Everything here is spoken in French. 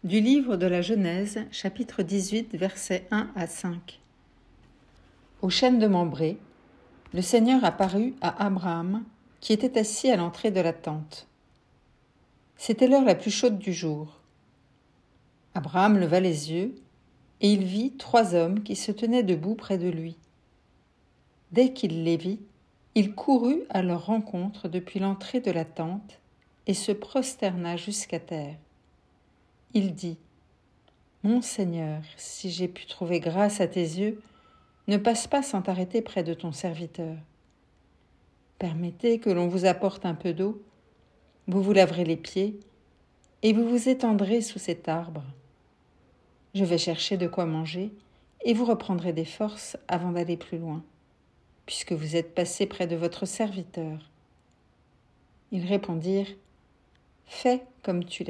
Du livre de la Genèse, chapitre 18, versets 1 à 5. Au chêne de Mambré, le Seigneur apparut à Abraham, qui était assis à l'entrée de la tente. C'était l'heure la plus chaude du jour. Abraham leva les yeux, et il vit 3 hommes qui se tenaient debout près de lui. Dès qu'il les vit, il courut à leur rencontre depuis l'entrée de la tente et se prosterna jusqu'à terre. Il dit : « Mon Seigneur, si j'ai pu trouver grâce à tes yeux, ne passe pas sans t'arrêter près de ton serviteur. Permettez que l'on vous apporte un peu d'eau, vous vous laverez les pieds, et vous vous étendrez sous cet arbre. Je vais chercher de quoi manger, et vous reprendrez des forces avant d'aller plus loin, puisque vous êtes passé près de votre serviteur. » Ils répondirent : « Fais comme tu l'as dit. »